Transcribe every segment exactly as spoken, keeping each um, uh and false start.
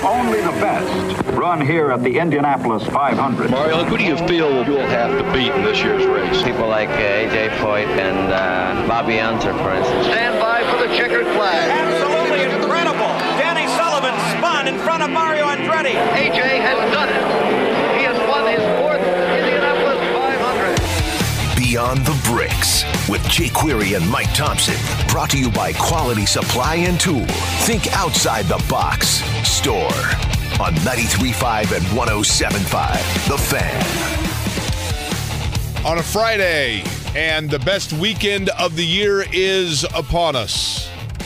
Only the best run here at the Indianapolis five hundred. Mario, who do you feel you'll have to beat in this year's race? People like uh, A J Foyt and uh, Bobby Unser, for instance. Stand by for the checkered flag. Absolutely incredible. Danny Sullivan spun in front of Mario Andretti. A J has done it. He has won his fourth Indianapolis five hundred. Beyond the Bricks with Jake Query and Mike Thompson. Brought to you by Quality Supply and Tool. Think outside the box. Store on ninety-three point five and one oh seven point five. The Fan. On a Friday, and the best weekend of the year is upon us.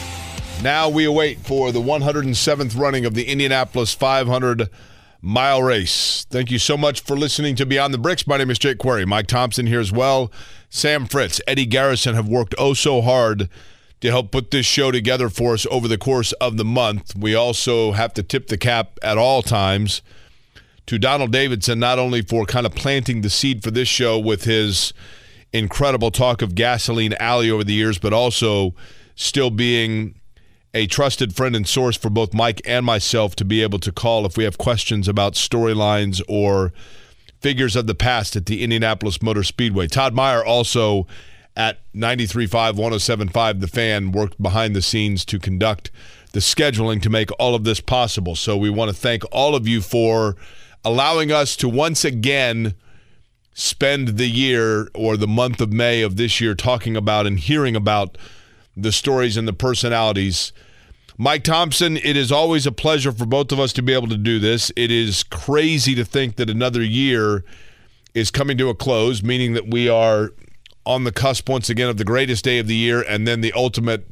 Now we await for the one hundred seventh running of the Indianapolis five hundred mile race. Thank you so much for listening to Beyond the Bricks. My name is Jake Query. Mike Thompson here as well. Sam Fritz, Eddie Garrison have worked oh so hard to help put this show together for us over the course of the month. We also have to tip the cap at all times to Donald Davidson, not only for kind of planting the seed for this show with his incredible talk of Gasoline Alley over the years, but also still being a trusted friend and source for both Mike and myself to be able to call if we have questions about storylines or figures of the past at the Indianapolis Motor Speedway. Todd Meyer also at ninety-three point five, one oh seven point five, The Fan, worked behind the scenes to conduct the scheduling to make all of this possible. So we want to thank all of you for allowing us to once again spend the year or the month of May of this year talking about and hearing about the stories and the personalities. Mike Thompson, it is always a pleasure for both of us to be able to do this. It is crazy to think that another year is coming to a close, meaning that we are on the cusp once again of the greatest day of the year and then the ultimate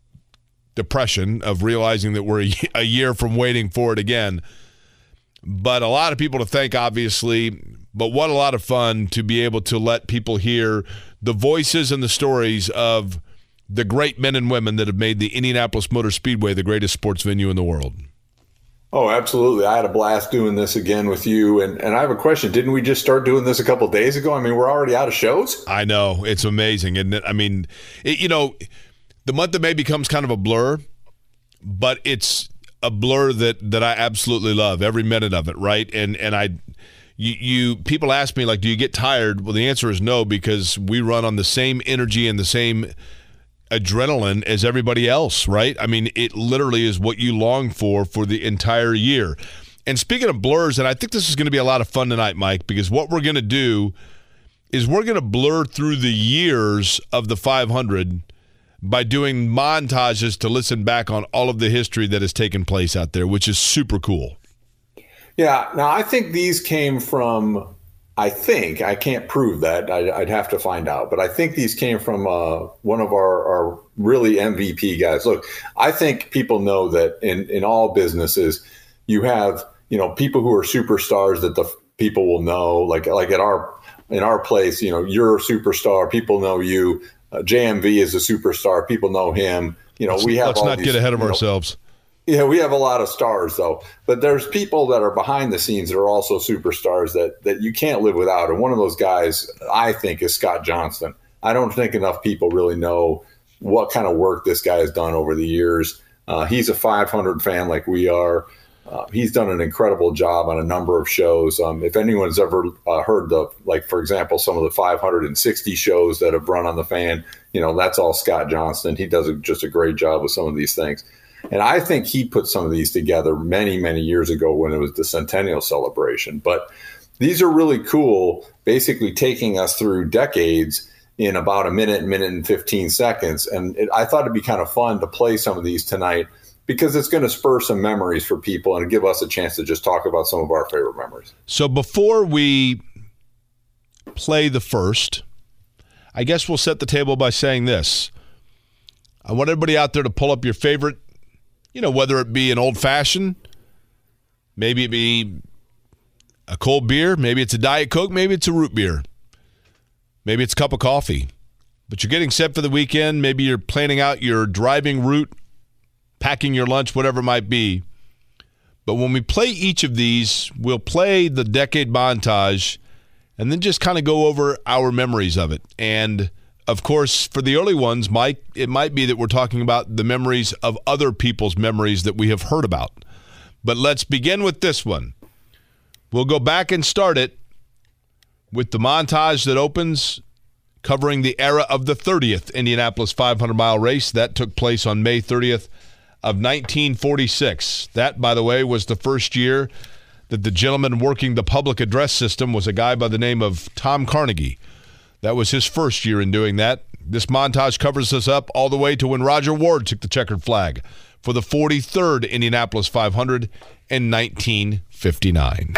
depression of realizing that we're a year from waiting for it again. But a lot of people to thank, obviously, but what a lot of fun to be able to let people hear the voices and the stories of the great men and women that have made the Indianapolis Motor Speedway the greatest sports venue in the world. Oh, absolutely. I had a blast doing this again with you. And, and I have a question. Didn't we just start doing this a couple of days ago? I mean, we're already out of shows. I know. It's amazing. And I mean, it, you know, the month of May becomes kind of a blur, but it's a blur that, that I absolutely love, every minute of it, right? And and I, you, you people ask me, like, do you get tired? Well, the answer is no, because we run on the same energy and the same adrenaline as everybody else, right? I mean, it literally is what you long for for the entire year. And speaking of blurs, and I think this is going to be a lot of fun tonight, Mike, because what we're going to do is we're going to blur through the years of the five hundred by doing montages to listen back on all of the history that has taken place out there, which is super cool. Yeah. Now, I think these came from, I think, I can't prove that. I'd, I'd have to find out. But I think these came from uh, one of our, our really M V P guys. Look, I think people know that in, in all businesses, you have, you know, people who are superstars that the f- people will know. Like like at our in our place, you know, you're a superstar. People know you. Uh, J M V is a superstar. People know him. You know, let's, we have. Let's all not these, get ahead of you know, ourselves. Yeah, we have a lot of stars, though. But there's people that are behind the scenes that are also superstars that that you can't live without. And one of those guys, I think, is Scott Johnston. I don't think enough people really know what kind of work this guy has done over the years. Uh, he's a five hundred fan like we are. Uh, he's done an incredible job on a number of shows. Um, if anyone's ever uh, heard the, like, for example, some of the five hundred sixty shows that have run on the Fan, you know, that's all Scott Johnston. He does a, just a great job with some of these things. And I think he put some of these together many, many years ago when it was the Centennial Celebration. But these are really cool, basically taking us through decades in about a minute, minute and fifteen seconds. And it, I thought it'd be kind of fun to play some of these tonight because it's going to spur some memories for people and give us a chance to just talk about some of our favorite memories. So before we play the first, I guess we'll set the table by saying this. I want everybody out there to pull up your favorite, you know, whether it be an old-fashioned, maybe it be a cold beer, maybe it's a Diet Coke, maybe it's a root beer, maybe it's a cup of coffee. But you're getting set for the weekend. Maybe you're planning out your driving route, packing your lunch, whatever it might be. But when we play each of these, we'll play the decade montage and then just kind of go over our memories of it. And of course, for the early ones, Mike, it might be that we're talking about the memories of other people's memories that we have heard about. But let's begin with this one. We'll go back and start it with the montage that opens covering the era of the thirtieth Indianapolis five hundred mile race. That took place on May thirtieth of nineteen forty-six. That, by the way, was the first year that the gentleman working the public address system was a guy by the name of Tom Carnegie. That was his first year in doing that. This montage covers us up all the way to when Roger Ward took the checkered flag for the forty-third Indianapolis five hundred in nineteen fifty-nine.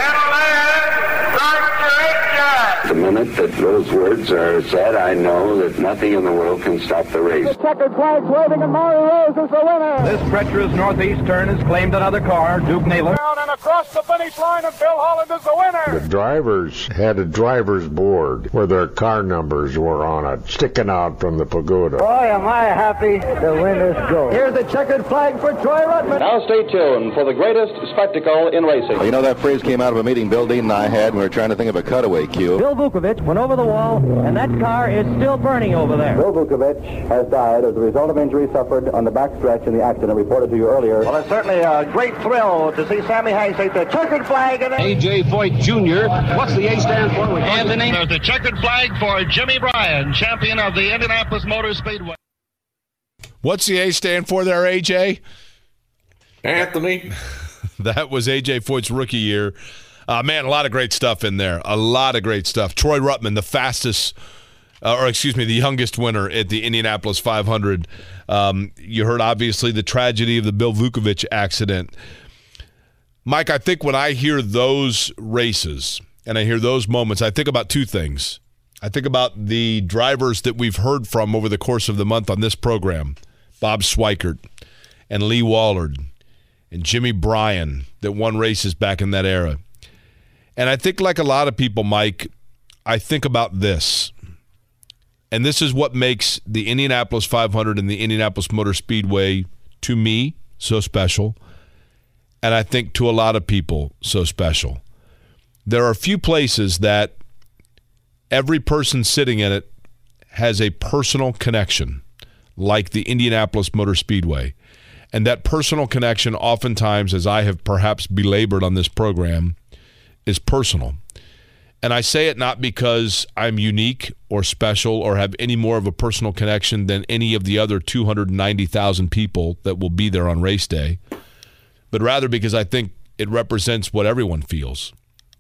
The minute that those words are said, I know that nothing in the world can stop the race. The checkered flag's waving and Mario Rose is the winner. This treacherous northeast turn has claimed another car, Duke Naylor. Down and across the finish line, and Bill Holland is the winner. The drivers had a driver's board where their car numbers were on it, sticking out from the pagoda. Boy, am I happy the winners go. Here's the checkered flag for Troy Ruttman. Now stay tuned for the greatest spectacle in racing. Well, you know, that phrase came out of a meeting Bill Dean and I had when we were trying to think of a cutaway cue. Bill Vukovich went over the wall, and that car is still burning over there. Bill Vukovich has died as a result of injuries suffered on the backstretch in the accident reported to you earlier. Well, it's certainly a great thrill to see Sammy Hays take the checkered flag. And A J Foyt Junior What's the A stand for? Anthony. There's the checkered flag for Jimmy Bryan, champion of the Indianapolis Motor Speedway. What's the A stand for there, A J? Anthony. That was A J Foyt's rookie year. Uh, man, a lot of great stuff in there. A lot of great stuff. Troy Ruttman, the fastest, uh, or excuse me, the youngest winner at the Indianapolis five hundred. Um, you heard, obviously, the tragedy of the Bill Vukovich accident. Mike, I think when I hear those races and I hear those moments, I think about two things. I think about the drivers that we've heard from over the course of the month on this program, Bob Swikert and Lee Wallard and Jimmy Bryan, that won races back in that era. And I think, like a lot of people, Mike, I think about this. And this is what makes the Indianapolis five hundred and the Indianapolis Motor Speedway, to me, so special. And I think to a lot of people, so special. There are a few places that every person sitting in it has a personal connection, like the Indianapolis Motor Speedway. And that personal connection, oftentimes, as I have perhaps belabored on this program, is personal. And I say it not because I'm unique or special or have any more of a personal connection than any of the other two hundred ninety thousand people that will be there on race day, but rather because I think it represents what everyone feels.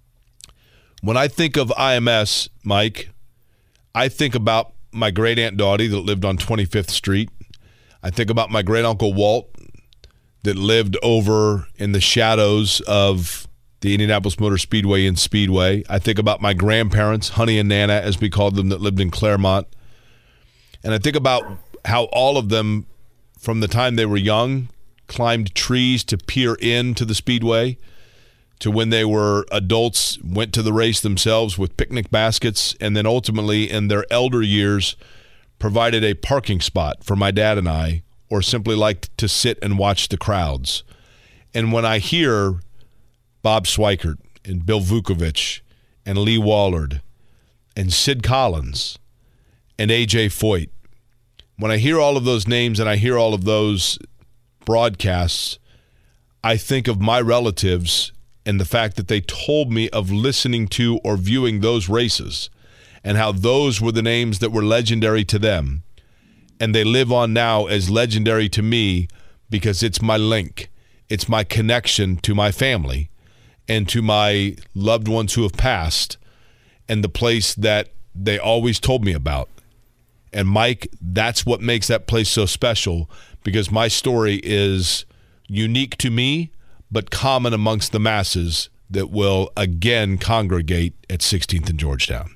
When I think of I M S, Mike, I think about my great-aunt Dottie that lived on twenty-fifth Street. I think about my great-uncle Walt that lived over in the shadows of the Indianapolis Motor Speedway and Speedway. I think about my grandparents, Honey and Nana, as we called them, that lived in Claremont. And I think about how all of them, from the time they were young, climbed trees to peer into the Speedway, to when they were adults, went to the race themselves with picnic baskets, and then ultimately in their elder years provided a parking spot for my dad and I, or simply liked to sit and watch the crowds. And when I hear Bob Swikert and Bill Vukovich and Lee Wallard and Sid Collins and A J Foyt, when I hear all of those names and I hear all of those broadcasts, I think of my relatives and the fact that they told me of listening to or viewing those races and how those were the names that were legendary to them. And they live on now as legendary to me because it's my link. It's my connection to my family and to my loved ones who have passed, and the place that they always told me about. And Mike, that's what makes that place so special, because my story is unique to me, but common amongst the masses that will again congregate at sixteenth and Georgetown.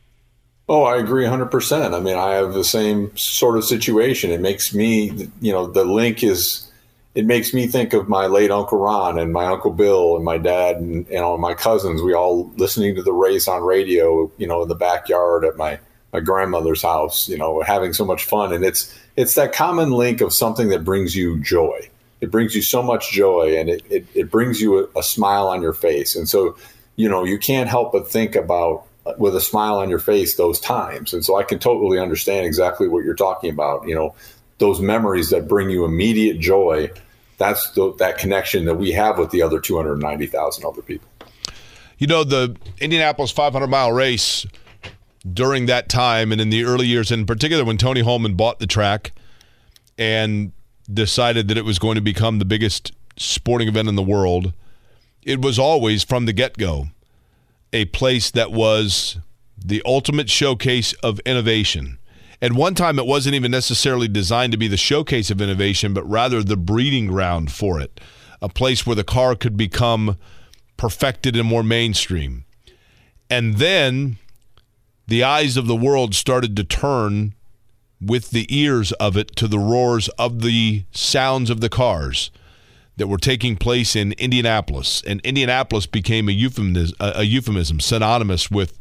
Oh, I agree one hundred percent. I mean, I have the same sort of situation. It makes me, you know, the link is, it makes me think of my late Uncle Ron and my Uncle Bill and my dad and, you know, my cousins. We all listening to the race on radio, you know, in the backyard at my, my grandmother's house, you know, having so much fun. And it's it's that common link of something that brings you joy. It brings you so much joy, and it, it, it brings you a, a smile on your face. And so, you know, you can't help but think about, with a smile on your face, those times. And so I can totally understand exactly what you're talking about. You know, those memories that bring you immediate joy that's the, that connection that we have with the other two hundred ninety thousand other people. You know, the Indianapolis five hundred mile race during that time and in the early years, in particular when Tony Holman bought the track and decided that it was going to become the biggest sporting event in the world, it was always from the get-go a place that was the ultimate showcase of innovation. At one time, it wasn't even necessarily designed to be the showcase of innovation, but rather the breeding ground for it, a place where the car could become perfected and more mainstream. And then the eyes of the world started to turn with the ears of it to the roars of the sounds of the cars that were taking place in Indianapolis. And Indianapolis became a euphemism, a euphemism synonymous with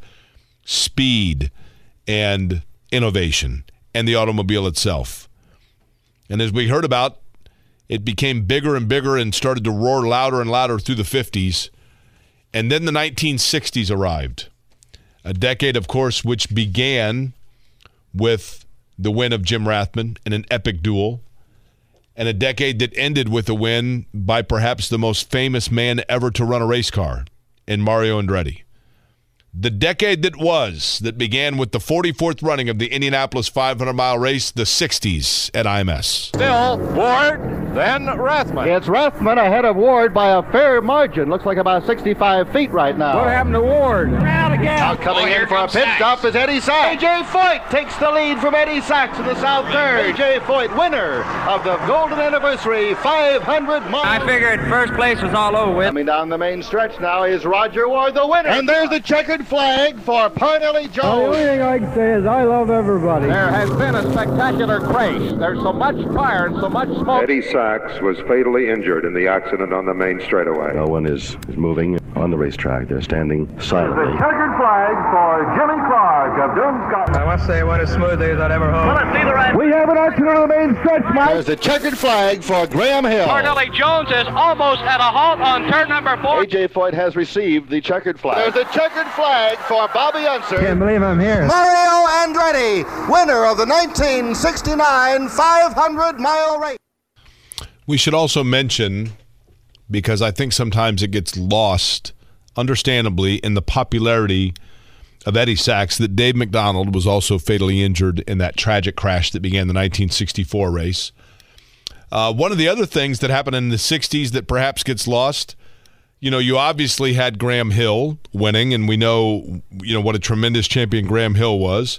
speed and innovation and the automobile itself. And as we heard about, it became bigger and bigger and started to roar louder and louder through the fifties. And then the nineteen sixties arrived. A decade, of course, which began with the win of Jim Rathman in an epic duel, and a decade that ended with a win by perhaps the most famous man ever to run a race car in Mario Andretti. The decade that was, that began with the forty-fourth running of the Indianapolis five hundred mile race, the sixties at I M S. Still, Ward, then Rathman. It's Rathman ahead of Ward by a fair margin. Looks like about sixty-five feet right now. What happened to Ward? Out again. Now coming oh, in for a pit Sachs. Stop is Eddie Sachs. A J Foyt takes the lead from Eddie Sachs in the south third. A J Foyt, winner of the Golden Anniversary five hundred mile. I figured first place was all over with. Coming down the main stretch now is Roger Ward, the winner. And there's the checkered flag for Parnelli Jones. Well, the only thing I can say is I love everybody. There has been a spectacular crash. There's so much fire and so much smoke. Eddie Sachs was fatally injured in the accident on the main straightaway. No one is, is moving on the racetrack. They're standing silently. The checkered flag for Jimmy Clark of Doom, Scotland. I must say it went as smoothly as I'd ever hoped. Let's see the right. We have an accident on the main stretch, Mike. There's the checkered flag for Graham Hill. Parnelli Jones is almost at a halt on turn number four. A J Foyt has received the checkered flag. There's the checkered flag for Bobby Unser. Can't believe I'm here. Mario Andretti, winner of the nineteen sixty-nine five hundred mile race. We should also mention, because I think sometimes it gets lost, understandably, in the popularity of Eddie Sachs, that Dave McDonald was also fatally injured in that tragic crash that began the nineteen sixty-four race. Uh, one of the other things that happened in the sixties that perhaps gets lost, you know, you obviously had Graham Hill winning, and we know, you know, what a tremendous champion Graham Hill was.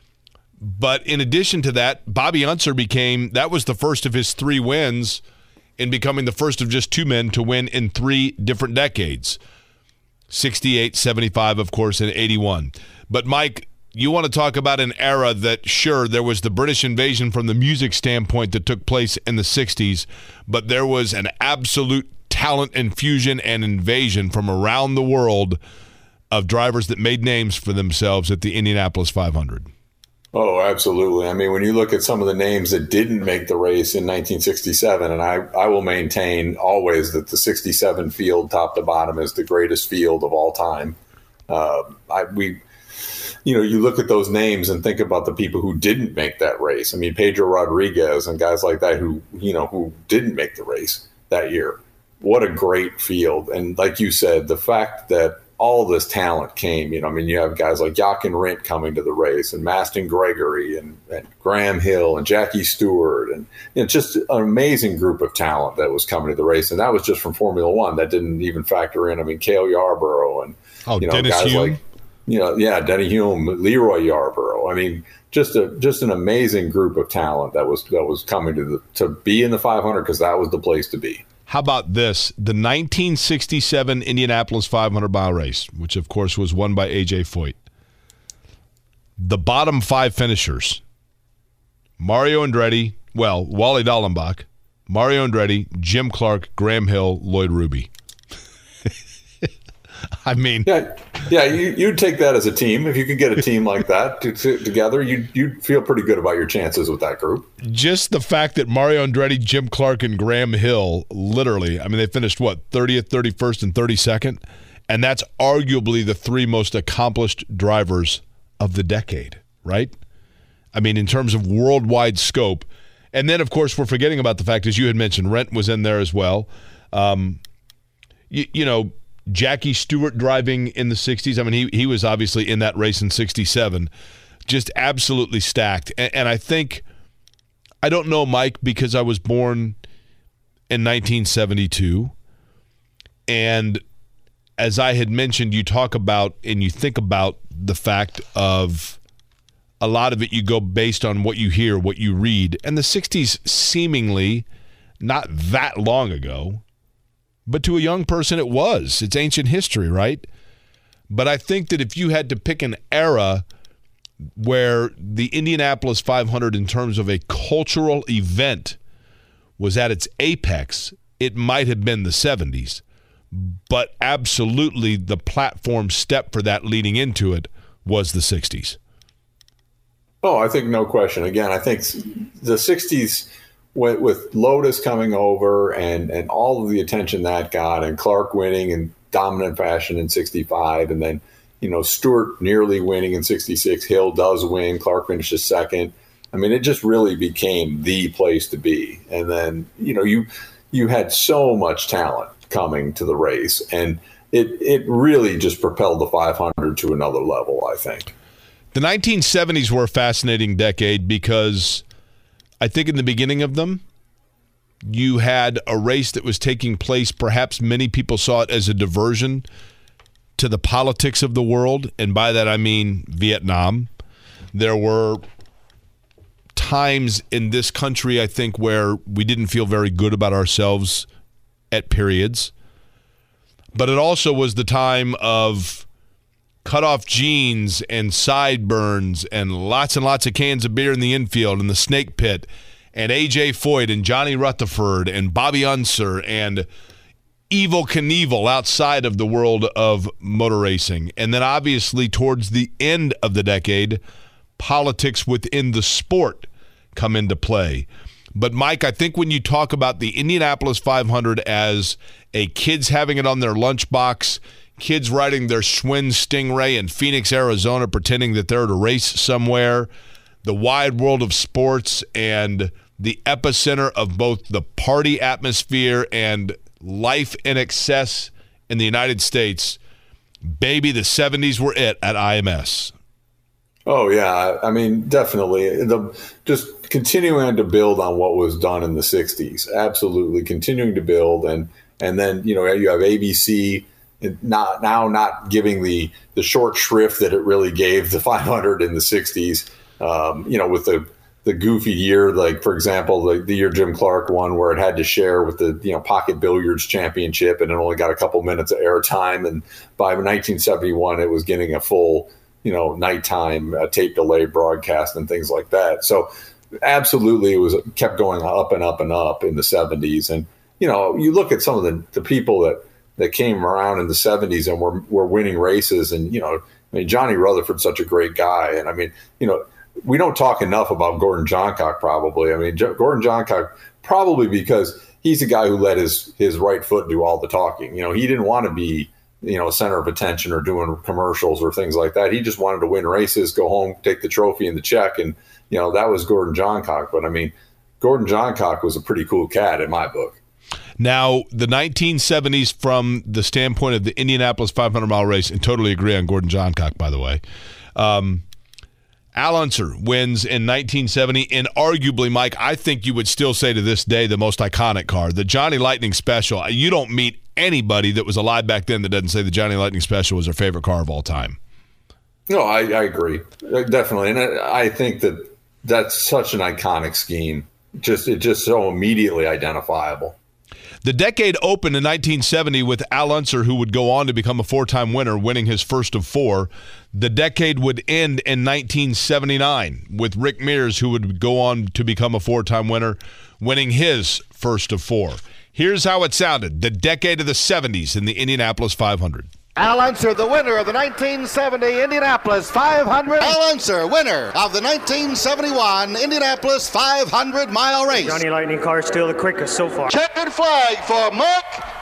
But in addition to that, Bobby Unser became, that was the first of his three wins in becoming the first of just two men to win in three different decades. sixty-eight, seventy-five, of course, and eighty-one. But, Mike, you want to talk about an era that, sure, there was the British invasion from the music standpoint that took place in the sixties, but there was an absolute talent infusion and invasion from around the world of drivers that made names for themselves at the Indianapolis five hundred. Oh, absolutely. I mean, when you look at some of the names that didn't make the race in nineteen sixty-seven, and I, I will maintain always that the sixty-seven field top to bottom is the greatest field of all time. Uh, I, we, you know, you look at those names and think about the people who didn't make that race. I mean, Pedro Rodriguez and guys like that who, you know, who didn't make the race that year. What a great field. And like you said, the fact that all this talent came, you know, I mean, you have guys like Jochen Rindt coming to the race, and Maston Gregory and, and Graham Hill and Jackie Stewart, and you know, just an amazing group of talent that was coming to the race. And that was just from Formula One. That didn't even factor in, I mean, Cale Yarborough and, oh, you know, Dennis guys Hume. like, you know, yeah, Denny Hume, Leroy Yarborough. I mean, just a just an amazing group of talent that was that was coming to the to be in the five hundred, because that was the place to be. How about this? The nineteen sixty-seven Indianapolis five hundred mile race, which of course was won by A J Foyt. The bottom five finishers: Mario Andretti, well, Wally Dallenbach, Mario Andretti, Jim Clark, Graham Hill, Lloyd Ruby. I mean, yeah, yeah, you you'd take that as a team. If you could get a team like that to, to, together, you'd you'd feel pretty good about your chances with that group. Just the fact that Mario Andretti, Jim Clark, and Graham Hill, literally, I mean, they finished what, thirtieth, thirty-first, and thirty-second, and that's arguably the three most accomplished drivers of the decade, right? I mean, in terms of worldwide scope, And then, of course, we're forgetting about the fact, as you had mentioned, Rent was in there as well. Um, you, you know, Jackie Stewart driving in the sixties. I mean, he he was obviously in that race in sixty-seven. Just absolutely stacked. And, and I think, I don't know, Mike, because I was born in nineteen seventy-two. And as I had mentioned, you talk about and you think about the fact of a lot of it you go based on what you hear, what you read. And the sixties seemingly not that long ago, but to a young person it was. It's ancient history, right? But I think that if you had to pick an era where the Indianapolis five hundred in terms of a cultural event was at its apex, it might have been the seventies. But absolutely the platform step for that leading into it was the sixties. Oh, I think no question. Again, I think the sixties with, with Lotus coming over and, and all of the attention that got, and Clark winning in dominant fashion in sixty-five, and then, you know, Stewart nearly winning in sixty-six, Hill does win, Clark finishes second. I mean, it just really became the place to be. And then, you know, you you had so much talent coming to the race, and it it really just propelled the five hundred to another level, I think. The nineteen seventies were a fascinating decade because I think in the beginning of them, you had a race that was taking place, perhaps many people saw it as a diversion to the politics of the world, and by that I mean Vietnam. There were times in this country, I think, where we didn't feel very good about ourselves at periods. But it also was the time of cut-off jeans and sideburns and lots and lots of cans of beer in the infield and the snake pit and A J Foyt and Johnny Rutherford and Bobby Unser and Evel Knievel outside of the world of motor racing. And then obviously towards the end of the decade, politics within the sport come into play. But Mike, I think when you talk about the Indianapolis five hundred as a kids having it on their lunchbox, kids riding their Schwinn Stingray in Phoenix, Arizona, pretending that they're at a race somewhere, the wide world of sports and the epicenter of both the party atmosphere and life in excess in the United States, baby, the seventies were it at I M S. Oh, yeah. I mean, definitely. The, just continuing to build on what was done in the sixties. Absolutely. Continuing to build. And and then, you know, you have A B C not, now not giving the, the short shrift that it really gave the five hundred in the sixties, um, you know, with the, the goofy year, like, for example, the, the year Jim Clark won where it had to share with the, you know, Pocket Billiards Championship and it only got a couple minutes of airtime. And by nineteen seventy-one, it was getting a full, you know, nighttime uh, tape delay broadcast and things like that. So absolutely, it was kept going up and up and up in the seventies. And, you know, you look at some of the, the people that, that came around in the seventies and were, were winning races. And, you know, I mean, Johnny Rutherford's such a great guy. And I mean, you know, we don't talk enough about Gordon Johncock probably. I mean, jo- Gordon Johncock probably because he's the guy who let his, his right foot do all the talking. You know, he didn't want to be, you know, center of attention or doing commercials or things like that. He just wanted to win races, go home, take the trophy and the check. And, you know, that was Gordon Johncock. But I mean, Gordon Johncock was a pretty cool cat in my book. Now, the nineteen seventies from the standpoint of the Indianapolis five hundred mile race, and totally agree on Gordon Johncock, by the way. Um, Al Unser wins in nineteen seventy, and arguably, Mike, I think you would still say to this day the most iconic car, the Johnny Lightning Special. You don't meet anybody that was alive back then that doesn't say the Johnny Lightning Special was their favorite car of all time. No, I, I agree. Definitely. And I, I think that that's such an iconic scheme. Just It's just so immediately identifiable. The decade opened in nineteen seventy with Al Unser, who would go on to become a four-time winner, winning his first of four. The decade would end in nineteen seventy-nine with Rick Mears, who would go on to become a four-time winner, winning his first of four. Here's how it sounded, the decade of the seventies in the Indianapolis five hundred. Al Unser, the winner of the nineteen seventy Indianapolis five hundred. Al Unser, winner of the nineteen seventy-one Indianapolis five hundred mile race. Johnny Lightning car is still the quickest so far. Checkered flag for Mark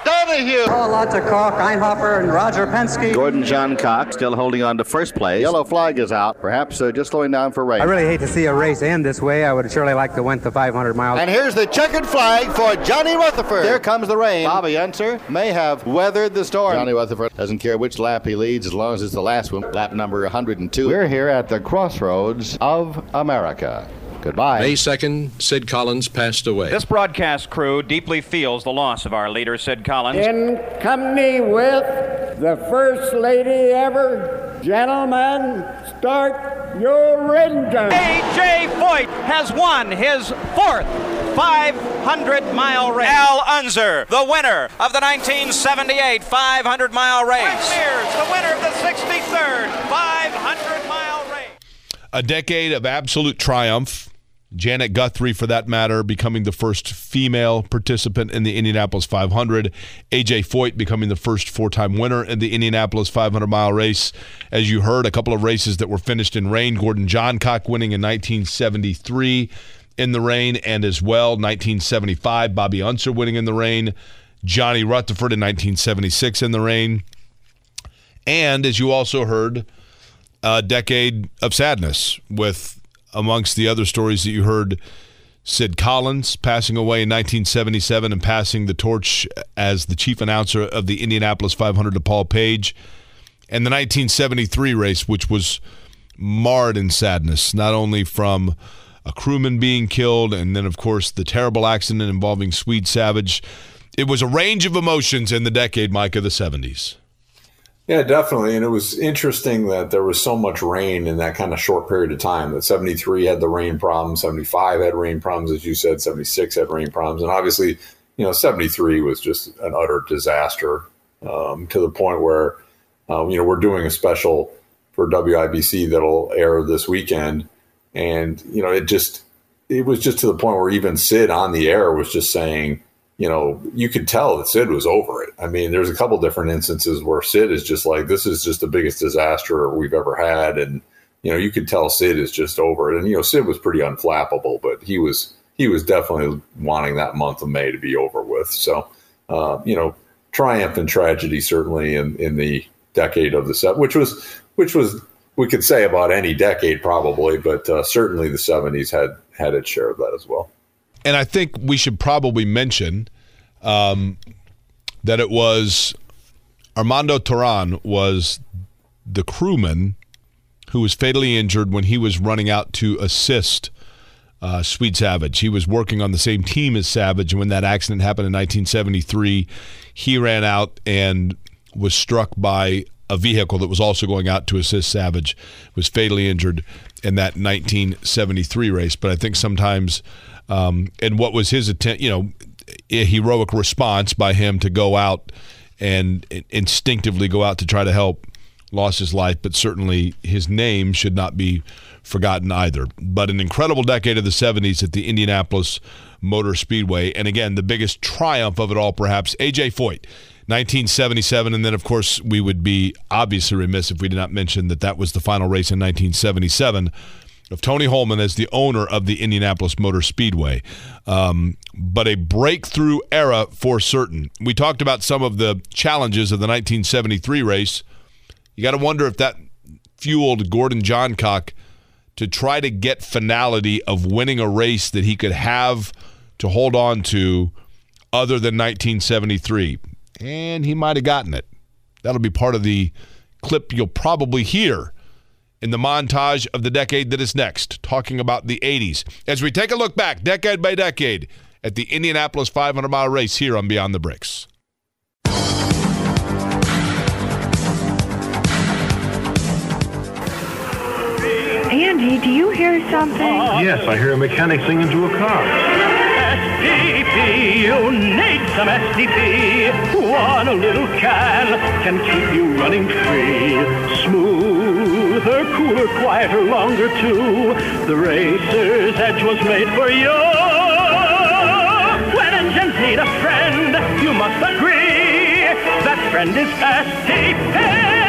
Donahue. Oh, lots of Carl Einhoffer and Roger Penske. Gordon John Cox still holding on to first place. Yellow flag is out, perhaps uh, just slowing down for rain. I really hate to see a race end this way. I would surely like to win the five hundred miles. And here's the checkered flag for Johnny Rutherford. Here comes the rain. Bobby Unser may have weathered the storm. Johnny Rutherford doesn't care which lap he leads as long as it's the last one. Lap number one hundred two. We're here at the crossroads of America. Goodbye. May second, Sid Collins passed away. This broadcast crew deeply feels the loss of our leader, Sid Collins. In company with the First Lady ever, gentlemen, start your engine. A J. Foyt has won his fourth five hundred mile race. Al Unser, the winner of the nineteen seventy-eight five hundred mile race. Mike Mears, the winner of the sixty-third five hundred mile race. A decade of absolute triumph. Janet Guthrie, for that matter, becoming the first female participant in the Indianapolis five hundred. A J. Foyt becoming the first four-time winner in the Indianapolis five hundred mile race. As you heard, a couple of races that were finished in rain. Gordon Johncock winning in nineteen seventy-three in the rain, and as well, nineteen seventy-five, Bobby Unser winning in the rain. Johnny Rutherford in nineteen seventy-six in the rain. And, as you also heard, a decade of sadness with, amongst the other stories that you heard, Sid Collins passing away in nineteen seventy-seven and passing the torch as the chief announcer of the Indianapolis five hundred to Paul Page, and the nineteen seventy-three race, which was marred in sadness, not only from a crewman being killed and then, of course, the terrible accident involving Swede Savage. It was a range of emotions in the decade, Mike, of the seventies. Yeah, definitely. And it was interesting that there was so much rain in that kind of short period of time. That seventy-three had the rain problem, seventy-five had rain problems, as you said, seventy-six had rain problems. And obviously, you know, seventy-three was just an utter disaster um, to the point where, um, you know, we're doing a special for W I B C that'll air this weekend. And, you know, it just, it was just to the point where even Sid on the air was just saying, you know, you could tell that Sid was over it. I mean, there's a couple different instances where Sid is just like, this is just the biggest disaster we've ever had. And, you know, you could tell Sid is just over it. And, you know, Sid was pretty unflappable, but he was, he was definitely wanting that month of May to be over with. So, uh, you know, triumph and tragedy, certainly in, in the decade of the set, which was, which was, we could say about any decade probably, but uh, certainly the seventies had, had its share of that as well. And I think we should probably mention um, that it was Armando Turan was the crewman who was fatally injured when he was running out to assist uh, Swede Savage. He was working on the same team as Savage, and when that accident happened in nineteen seventy-three, he ran out and was struck by a vehicle that was also going out to assist Savage, was fatally injured in that nineteen seventy-three race. But I think sometimes, um, and what was his attempt, you know, a heroic response by him to go out and instinctively go out to try to help, lost his life, but certainly his name should not be forgotten either. But an incredible decade of the seventies at the Indianapolis Motor Speedway. And again, the biggest triumph of it all, perhaps, A J. Foyt, nineteen seventy-seven. And then, of course, we would be obviously remiss if we did not mention that that was the final race in nineteen seventy-seven of Tony Holman as the owner of the Indianapolis Motor Speedway. Um, but a breakthrough era for certain. We talked about some of the challenges of the nineteen seventy-three race. You got to wonder if that fueled Gordon Johncock to try to get finality of winning a race that he could have to hold on to other than nineteen seventy-three. And he might have gotten it. That'll be part of the clip you'll probably hear in the montage of the decade that is next, talking about the eighties. As we take a look back, decade by decade, at the Indianapolis five hundred mile race here on Beyond the Bricks. Andy, do you hear something? Yes, I hear a mechanic singing to a car. S T P, you need some S T P. One little can can keep you running free. Smoother, cooler, quieter, longer too. The racer's edge was made for you. When engines need a friend, you must agree. That friend is S T P.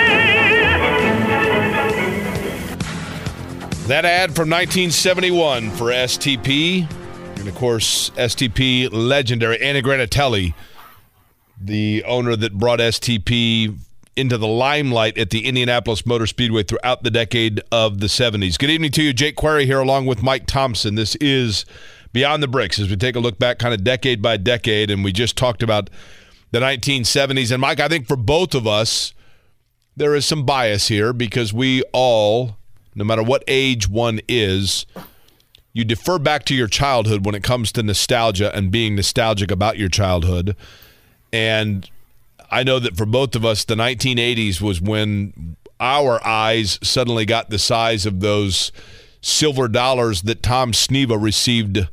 That ad from nineteen seventy-one for S T P. And, of course, S T P legendary Anna Granatelli the owner that brought S T P into the limelight at the Indianapolis Motor Speedway throughout the decade of the seventies. Good evening to you. Jake Query here along with Mike Thompson. This is Beyond the Bricks as we take a look back kind of decade by decade, and we just talked about the nineteen seventies. And, Mike, I think for both of us, there is some bias here because we all, no matter what age one is, you defer back to your childhood when it comes to nostalgia and being nostalgic about your childhood. And I know that for both of us, the nineteen eighties was when our eyes suddenly got the size of those silver dollars that Tom Sneva received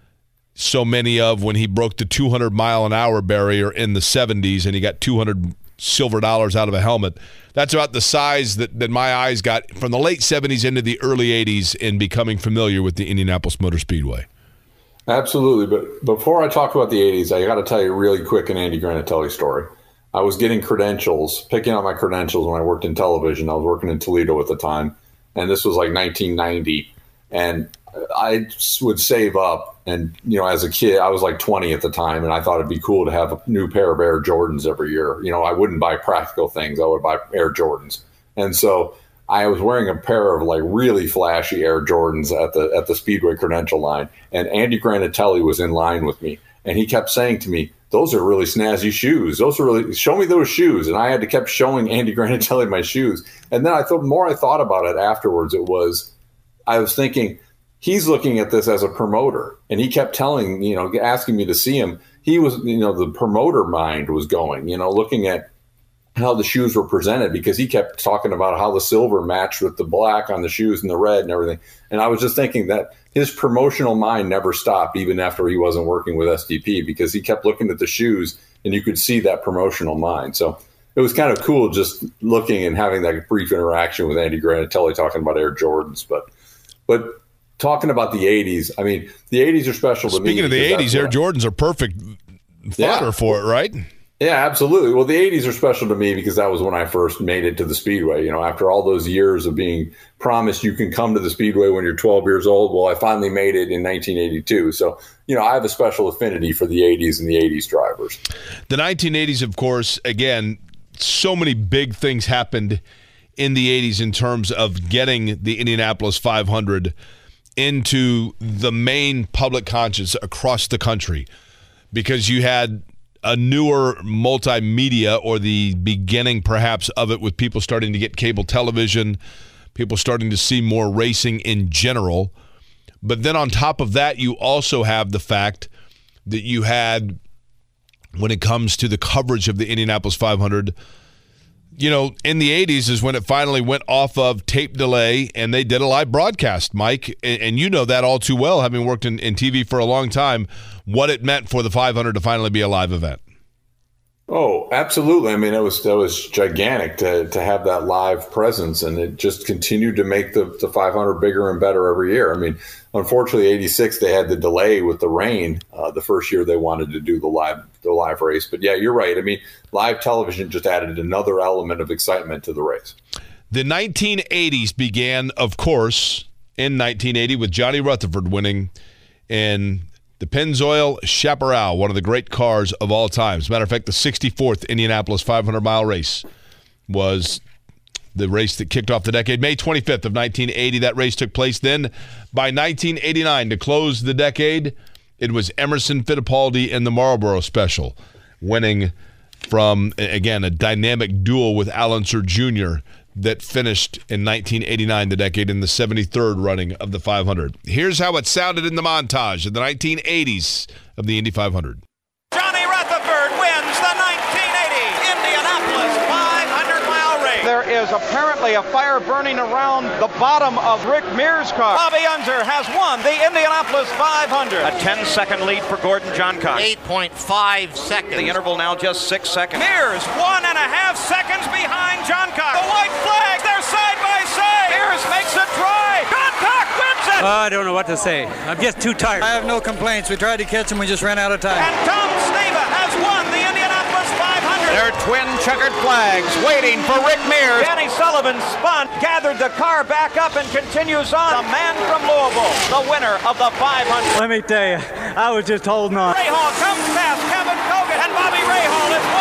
so many of when he broke the two hundred mile an hour barrier in the seventies and he got two hundred silver dollars out of a helmet. That's about the size that, that my eyes got from the late seventies into the early eighties in becoming familiar with the Indianapolis Motor Speedway. Absolutely. But before I talk about the eighties, I got to tell you really quick an Andy Granatelli story. I was getting credentials, picking up my credentials when I worked in television. I was working in Toledo at the time, and this was like nineteen ninety. And I would save up, and you know, as a kid, I was like twenty at the time, and I thought it'd be cool to have a new pair of Air Jordans every year. You know, I wouldn't buy practical things; I would buy Air Jordans. And so I was wearing a pair of like really flashy Air Jordans at the at the Speedway credential line, and Andy Granatelli was in line with me, and he kept saying to me, "Those are really snazzy shoes. Those are really, show me those shoes." And I had to kept showing Andy Granatelli my shoes. And then I thought, the more I thought about it afterwards, it was, I was thinking, he's looking at this as a promoter. And he kept telling, you know, asking me to see him. He was, you know, the promoter mind was going, you know, looking at how the shoes were presented, because he kept talking about how the silver matched with the black on the shoes and the red and everything. And I was just thinking that his promotional mind never stopped, even after he wasn't working with S T P, because he kept looking at the shoes and you could see that promotional mind. So it was kind of cool just looking and having that brief interaction with Andy Granatelli talking about Air Jordans. But, but talking about the eighties, I mean, the eighties are special to me. Speaking of the eighties, Air Jordans are perfect fodder yeah. for it, right? Yeah, absolutely. Well, the eighties are special to me because that was when I first made it to the Speedway. You know, after all those years of being promised you can come to the Speedway when you're twelve years old, well, I finally made it in nineteen eighty-two. So, you know, I have a special affinity for the eighties and the eighties drivers. The nineteen eighties, of course, again, so many big things happened in the eighties in terms of getting the Indianapolis five hundred into the main public conscience across the country, because you had a newer multimedia, or the beginning perhaps of it, with people starting to get cable television, people starting to see more racing in general. But then on top of that, you also have the fact that you had, when it comes to the coverage of the Indianapolis five hundred, you know, in the eighties is when it finally went off of tape delay and they did a live broadcast, Mike. And, and you know that all too well, having worked in, in T V for a long time, what it meant for the five hundred to finally be a live event. Oh, absolutely. I mean, it was, that was gigantic to, to have that live presence, and it just continued to make the, the five hundred bigger and better every year. I mean, unfortunately, eighty-six, they had the delay with the rain uh, the first year they wanted to do the live the live race. But yeah, you're right. I mean, live television just added another element of excitement to the race. The nineteen eighties began, of course, in nineteen eighty with Johnny Rutherford winning in the Pennzoil Chaparral, one of the great cars of all time. As a matter of fact, the sixty-fourth Indianapolis five hundred mile race was the race that kicked off the decade. May twenty-fifth of nineteen eighty, that race took place. Then by nineteen eighty-nine, to close the decade, it was Emerson Fittipaldi in the Marlboro Special, winning from, again, a dynamic duel with Al Unser Junior that finished in nineteen eighty-nine, the decade, in the seventy-third running of the five hundred. Here's how it sounded in the montage of the nineteen eighties of the Indy five hundred. Johnny Rutherford wins the nineteen eighty Indianapolis five hundred mile race. There is apparently a fire burning around the bottom of Rick Mears' car. Bobby Unser has won the Indianapolis five hundred. A ten-second lead for Gordon Johncock. eight point five seconds. The interval now just six seconds. Mears, one and a half seconds behind Johncock. The white flag, they're side by side. Mears makes it dry. Johncock wins it. Uh, I don't know what to say. I'm just too tired. I have no complaints. We tried to catch him. We just ran out of time. And Tom Sneva has won the Indianapolis five hundred. There are twin checkered flags waiting for Rick Mears. Danny Sullivan spun, gathered the car back up, and continues on. The man from Louisville, the winner of the five hundred. Let me tell you, I was just holding on. Rahal comes past Kevin Kogan, and Bobby Rahal is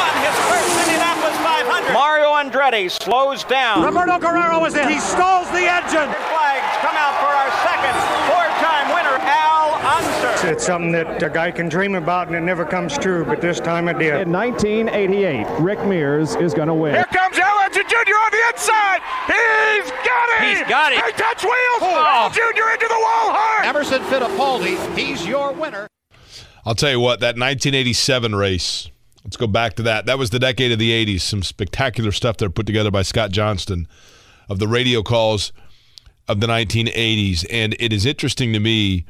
Andretti slows down. Roberto Guerrero is in. He stalls the engine. Flags come out for our second four-time winner, Al Unser. It's something that a guy can dream about and it never comes true, but this time it did. In nineteen eighty-eight, Rick Mears is going to win. Here comes Al Unser Junior on the inside. He's got it. He's got it. They touch wheels. Oh. Al Junior into the wall hard. Emerson Fittipaldi, he's your winner. I'll tell you what, that nineteen eighty-seven race, let's go back to that. That was the decade of the eighties. Some spectacular stuff there put together by Scott Johnston of the radio calls of the nineteen eighties. And it is interesting to me,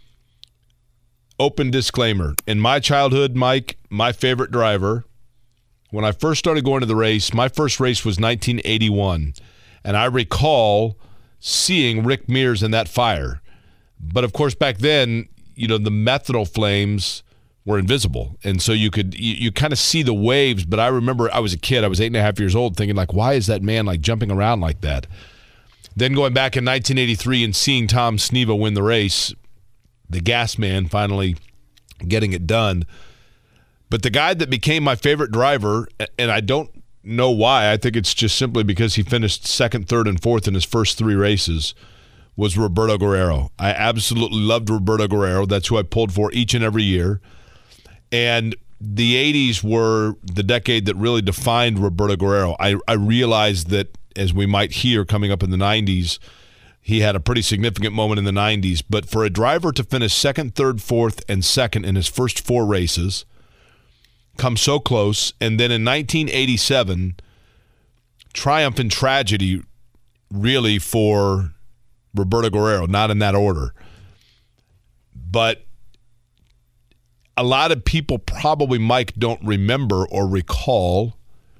open disclaimer, in my childhood, Mike, my favorite driver, when I first started going to the race, my first race was nineteen eighty-one. And I recall seeing Rick Mears in that fire. But, of course, back then, you know, the methanol flames were invisible. And so you could, you, you kind of see the waves. But I remember I was a kid, I was eight and a half years old, thinking, like, why is that man, like, jumping around like that? Then going back in nineteen eighty-three and seeing Tom Sneva win the race, the gas man finally getting it done. But the guy that became my favorite driver, and I don't know why, I think it's just simply because he finished second, third, and fourth in his first three races, was Roberto Guerrero. I absolutely loved Roberto Guerrero. That's who I pulled for each and every year. And the eighties were the decade that really defined Roberto Guerrero. I, I realized that, as we might hear coming up in the nineties, he had a pretty significant moment in the nineties. But for a driver to finish second, third, fourth, and second in his first four races, come so close, and then in nineteen eighty-seven, triumph and tragedy really for Roberto Guerrero, not in that order. But a lot of people probably, Mike, don't remember or recall.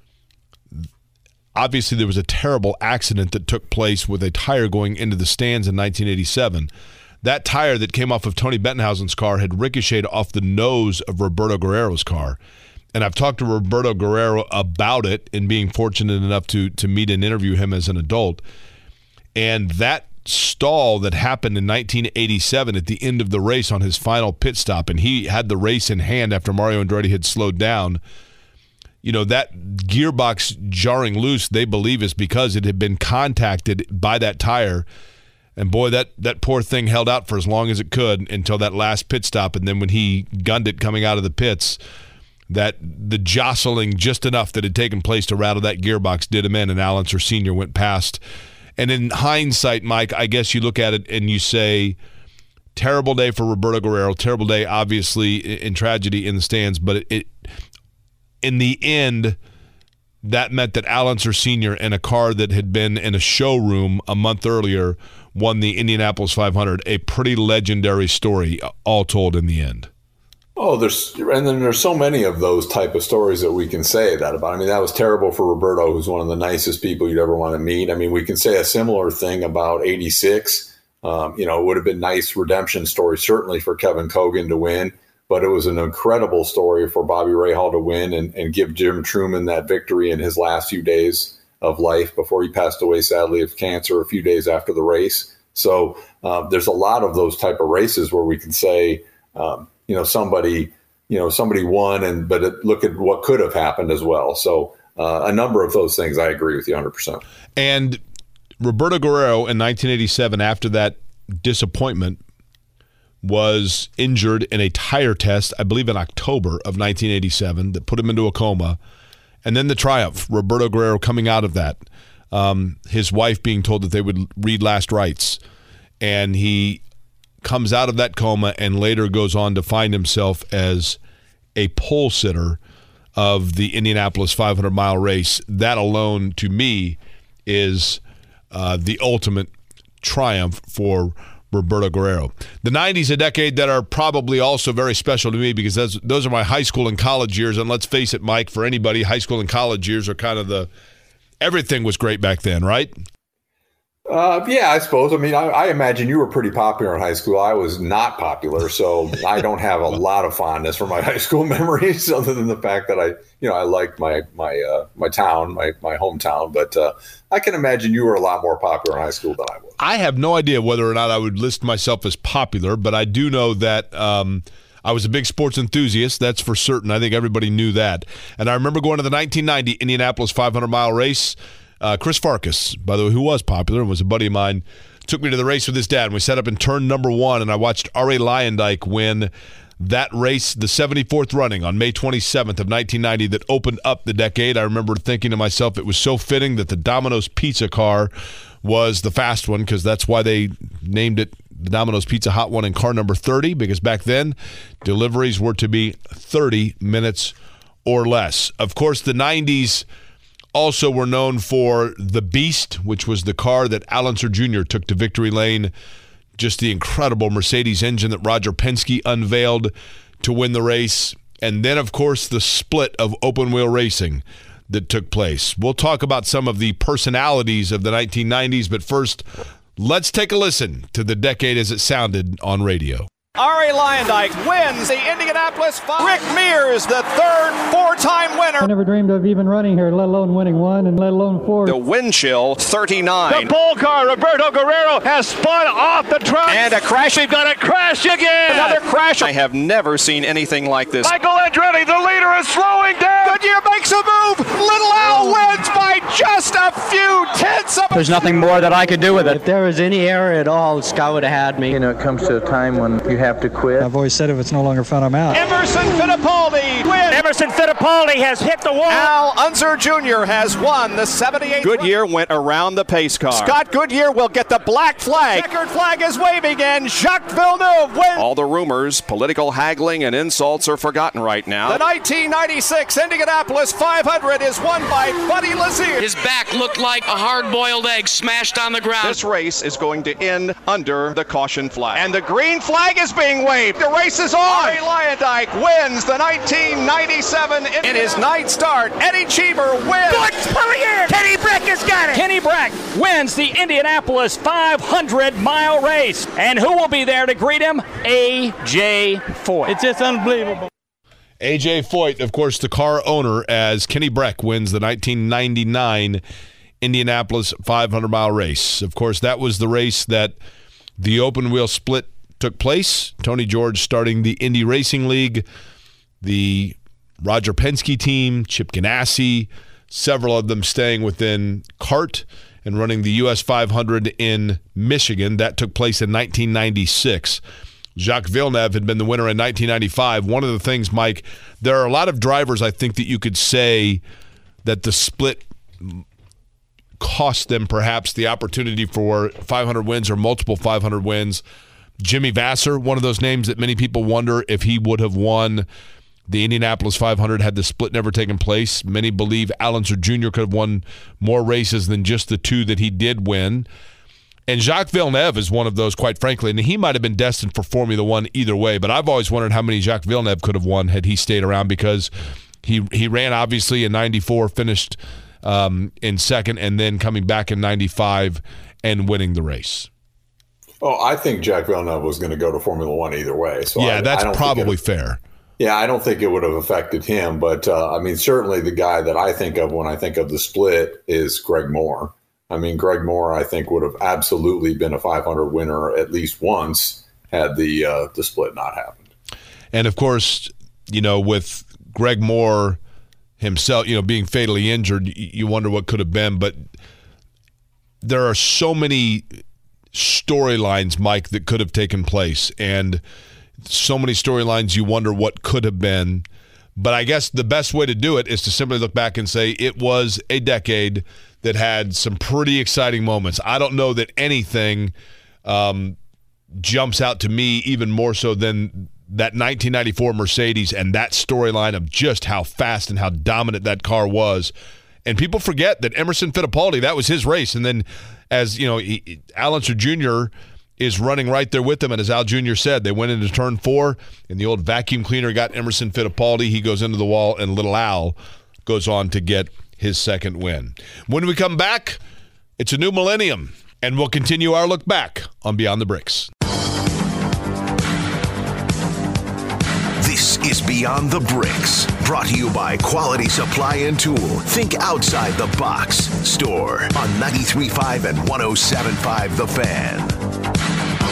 Obviously, there was a terrible accident that took place with a tire going into the stands in nineteen eighty-seven. That tire that came off of Tony Bettenhausen's car had ricocheted off the nose of Roberto Guerrero's car. And I've talked to Roberto Guerrero about it and being fortunate enough to, to meet and interview him as an adult. And that stall that happened in nineteen eighty-seven at the end of the race on his final pit stop, and he had the race in hand after Mario Andretti had slowed down, you know, that gearbox jarring loose, they believe, is because it had been contacted by that tire. And boy, that, that poor thing held out for as long as it could until that last pit stop. And then when he gunned it coming out of the pits, that the jostling just enough that had taken place to rattle that gearbox did him in, and Al Unser Senior went past. And in hindsight, Mike, I guess you look at it and you say, terrible day for Roberto Guerrero, terrible day, obviously, in tragedy in the stands, but it, it in the end, that meant that Al Unser Senior in a car that had been in a showroom a month earlier won the Indianapolis five hundred, a pretty legendary story, all told in the end. Oh, there's and then there's so many of those type of stories that we can say that about. I mean, that was terrible for Roberto, who's one of the nicest people you'd ever want to meet. I mean, we can say a similar thing about eighty-six. Um, you know, it would have been nice redemption story, certainly for Kevin Cogan to win, but it was an incredible story for Bobby Rahal to win and, and give Jim Truman that victory in his last few days of life before he passed away, sadly, of cancer a few days after the race. So uh, there's a lot of those type of races where we can say, um, you know, somebody, you know, somebody won, and but it, look at what could have happened as well. So uh, a number of those things, I agree with you one hundred percent. And Roberto Guerrero in nineteen eighty-seven, after that disappointment, was injured in a tire test, I believe in October of nineteen eighty-seven, that put him into a coma. And then the triumph, Roberto Guerrero coming out of that, um, his wife being told that they would read last rites, and he comes out of that coma and later goes on to find himself as a pole sitter of the Indianapolis five hundred mile race. That alone, to me, is uh, the ultimate triumph for Roberto Guerrero. The nineties, a decade that are probably also very special to me because those, those are my high school and college years. And let's face it, Mike, for anybody, high school and college years are kind of the – everything was great back then, right? Uh, yeah, I suppose. I mean, I, I imagine you were pretty popular in high school. I was not popular, so I don't have a lot of fondness for my high school memories, other than the fact that I, you know, I liked my my uh, my town, my my hometown. But uh, I can imagine you were a lot more popular in high school than I was. I have no idea whether or not I would list myself as popular, but I do know that um, I was a big sports enthusiast, that's for certain. I think everybody knew that. And I remember going to the nineteen ninety Indianapolis five hundred mile race. Uh, Chris Farkas, by the way, who was popular and was a buddy of mine, took me to the race with his dad. And we set up in turn number one, and I watched R A Luyendyk win that race, the seventy-fourth running on May twenty-seventh of nineteen ninety that opened up the decade. I remember thinking to myself, it was so fitting that the Domino's Pizza car was the fast one, because that's why they named it the Domino's Pizza Hot One in car number thirty, because back then deliveries were to be thirty minutes or less. Of course, the nineties also were known for the Beast, which was the car that Al Unser Junior took to victory lane. Just the incredible Mercedes engine that Roger Penske unveiled to win the race. And then, of course, the split of open-wheel racing that took place. We'll talk about some of the personalities of the nineteen nineties, but first, let's take a listen to the decade as it sounded on radio. R A Luyendyk wins the Indianapolis five. Rick Mears, the third four-time winner. I never dreamed of even running here, let alone winning one and let alone four. The wind chill, thirty-nine. The pole car, Roberto Guerrero, has spun off the track. And a crash. We've got a crash again. Another crash. I have never seen anything like this. Michael Andretti, the leader, is slowing down. Goodyear makes a move. Little Al wins by just a few tenths of a... There's nothing more that I could do with it. If there was any error at all, Scott would have had me. You know, it comes to a time when you have to quit. I've always said if it's no longer fun, I'm out. Emerson Fittipaldi wins. Emerson Fittipaldi has hit the wall. Al Unser Junior has won the seventy-eighth. Goodyear went around the pace car. Scott Goodyear will get the black flag. Checkered flag is waving, and Jacques Villeneuve wins. All the rumors, political haggling, and insults are forgotten right now. The nineteen ninety-six Indianapolis five hundred is won by Buddy Lazier. His back looked like a hard-boiled egg smashed on the ground. This race is going to end under the caution flag. And the green flag is being waved. The race is on. R A Luyendyk wins the nineteen ninety-seven in, in his ninth start. Eddie Cheever wins. Good pulling in. Kenny Brack has got it. Kenny Brack wins the Indianapolis five hundred mile race. And who will be there to greet him? A J Foyt. It's just unbelievable. A J Foyt, of course, the car owner, as Kenny Brack wins the nineteen ninety-nine Indianapolis five hundred mile race. Of course, that was the race that the open wheel split took place. Tony George starting the Indy Racing League, the Roger Penske team, Chip Ganassi, several of them staying within CART and running the U S five hundred in Michigan. That took place in nineteen ninety-six. Jacques Villeneuve had been the winner in nineteen ninety-five. One of the things, Mike, there are a lot of drivers I think that you could say that the split cost them perhaps the opportunity for five hundred wins or multiple five hundred wins. Jimmy Vasser, one of those names that many people wonder if he would have won the Indianapolis five hundred had the split never taken place. Many believe Al Unser Junior could have won more races than just the two that he did win. And Jacques Villeneuve is one of those, quite frankly, and he might have been destined for Formula One either way, but I've always wondered how many Jacques Villeneuve could have won had he stayed around, because he he ran, obviously, in ninety-four, finished um, in second, and then coming back in ninety-five and winning the race. Oh, I think Jacques Villeneuve was going to go to Formula One either way. So yeah, I, that's I don't probably think it, fair. Yeah, I don't think it would have affected him. But, uh, I mean, certainly the guy that I think of when I think of the split is Greg Moore. I mean, Greg Moore, I think, would have absolutely been a five hundred winner at least once had the uh, the split not happened. And, of course, you know, with Greg Moore himself, you know, being fatally injured, you wonder what could have been. But there are so many storylines, Mike, that could have taken place, and so many storylines you wonder what could have been. But I guess the best way to do it is to simply look back and say it was a decade that had some pretty exciting moments. I don't know that anything um, jumps out to me even more so than that nineteen ninety-four Mercedes and that storyline of just how fast and how dominant that car was. And people forget that Emerson Fittipaldi, that was his race. And then, as you know, he, Al Unser Junior is running right there with them. And as Al Junior said, they went into turn four, and the old vacuum cleaner got Emerson Fittipaldi. He goes into the wall, and little Al goes on to get his second win. When we come back, it's a new millennium, and we'll continue our look back on Beyond the Bricks. This is Beyond the Bricks, brought to you by Quality Supply and Tool. Think outside the box. Store on ninety-three point five and one oh seven point five The Fan.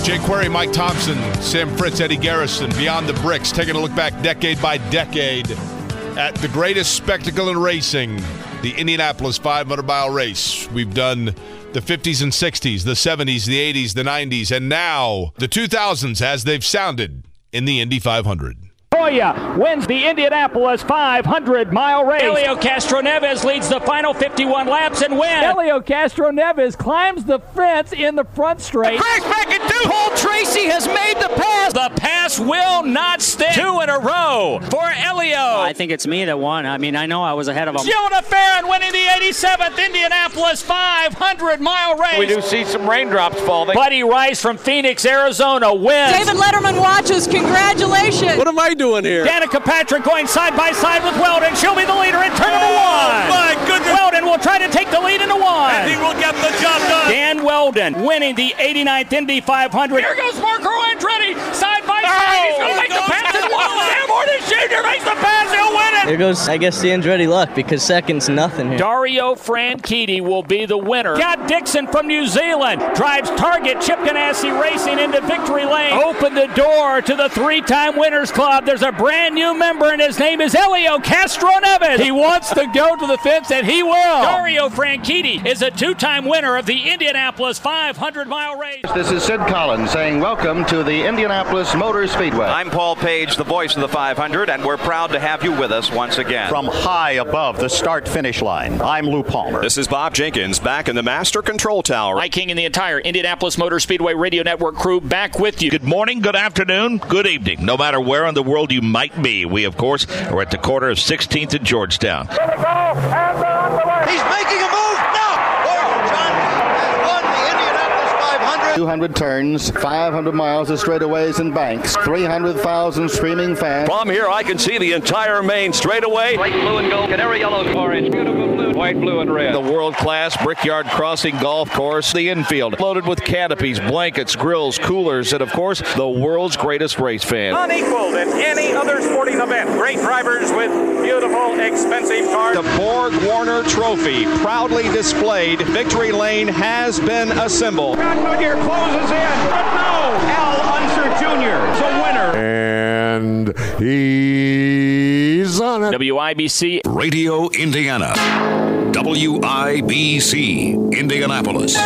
Jake Query, Mike Thompson, Sam Fritz, Eddie Garrison, Beyond the Bricks, taking a look back decade by decade at the greatest spectacle in racing, the Indianapolis five hundred mile race. We've done the fifties and sixties, the seventies, the eighties, the nineties, and now the two thousands as they've sounded in the Indy five hundred. Montoya wins the Indianapolis five hundred mile race. Helio Castroneves leads the final fifty-one laps and wins. Helio Castroneves climbs the fence in the front straight. Cracks back in two. Paul Tracy has made the pass. The pass will not stick. Two in a row for Helio. Well, I think it's me that won. I mean, I know I was ahead of him. Jonah Farron winning the eighty-seventh Indianapolis five hundred mile race. We do see some raindrops falling. Buddy Rice from Phoenix, Arizona wins. David Letterman watches. Congratulations. What am I doing here? Danica Patrick going side by side with Weldon. She'll be the leader in turn number one. My goodness. Weldon will try to take the lead into one. And he will get the job done. Dan Weldon winning the eighty-ninth Indy five hundred. Here goes Marco Andretti side by side. Oh, He's going to make the pass in one. Sam Horton Junior makes the pass. He'll win it. There goes, I guess, the Andretti luck because second's nothing here. Dario Franchitti will be the winner. Scott Dixon from New Zealand drives Target Chip Ganassi Racing into victory lane. Open the door to the three-time Winners Club. There's a brand new member, and his name is Helio Castroneves. He wants to go to the fence, and he will. Dario Franchitti is a two-time winner of the Indianapolis five hundred mile race. This is Sid Collins saying welcome to the Indianapolis Motor Speedway. I'm Paul Page, the voice of the five hundred, and we're proud to have you with us once again. From high above the start-finish line, I'm Lou Palmer. This is Bob Jenkins back in the Master Control Tower. Mike King and the entire Indianapolis Motor Speedway Radio Network crew back with you. Good morning, good afternoon, good evening. No matter where in the world you might be, we, of course, are at the corner of sixteenth and Georgetown. He's making a move now. John has won the Indianapolis five hundred. two hundred turns, five hundred miles of straightaways and banks, three hundred thousand streaming fans. From here, I can see the entire main straightaway. White, blue, and gold, canary yellow, orange, beautiful blue, white, blue, and red. The world-class Brickyard Crossing Golf Course, the infield, loaded with canopies, blankets, grills, coolers, and, of course, the world's greatest race fan. Unequaled in any other sporting event. Great drivers with beautiful, expensive cars. The Borg Warner Trophy, proudly displayed. Victory Lane has been assembled. Scott Goodyear closes in, but no, Al Unser Junior is a winner. And he's on it. W I B C Radio Indiana. W I B C Indianapolis.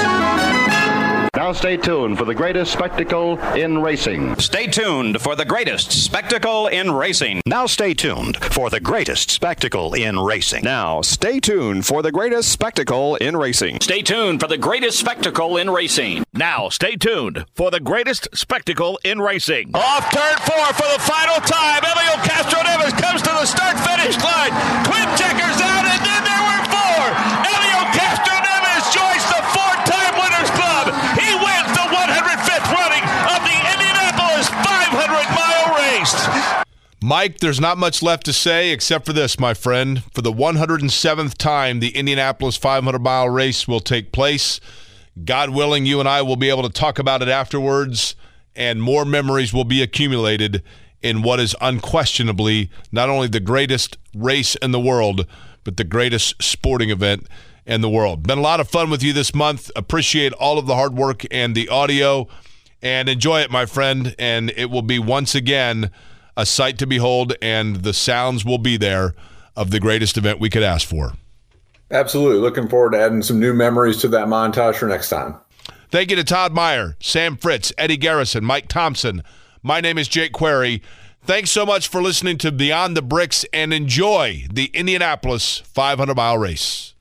Now stay tuned for the greatest spectacle in racing. Stay tuned for the greatest spectacle in racing. Now stay tuned for the greatest spectacle in racing. Now, stay tuned for the greatest spectacle in racing. Stay tuned for the greatest spectacle in racing. Now, stay tuned for the greatest spectacle in racing. Off turn four for the final time. Helio Castroneves comes to the start-finish line. Twin checkers out, and then there were four. Helio Castroneves joins the four-time Winners Club. He wins the one hundred fifth running of the Indianapolis five hundred mile race. Mike, there's not much left to say except for this, my friend. For the one hundred seventh time, the Indianapolis five hundred mile race will take place. God willing, you and I will be able to talk about it afterwards, and more memories will be accumulated in what is unquestionably not only the greatest race in the world, but the greatest sporting event in the world. Been a lot of fun with you this month. Appreciate all of the hard work and the audio, and enjoy it, my friend. And it will be once again a sight to behold, and the sounds will be there of the greatest event we could ask for. Absolutely. Looking forward to adding some new memories to that montage for next time. Thank you to Todd Meyer, Sam Fritz, Eddie Garrison, Mike Thompson. My name is Jake Query. Thanks so much for listening to Beyond the Bricks, and enjoy the Indianapolis five hundred mile race.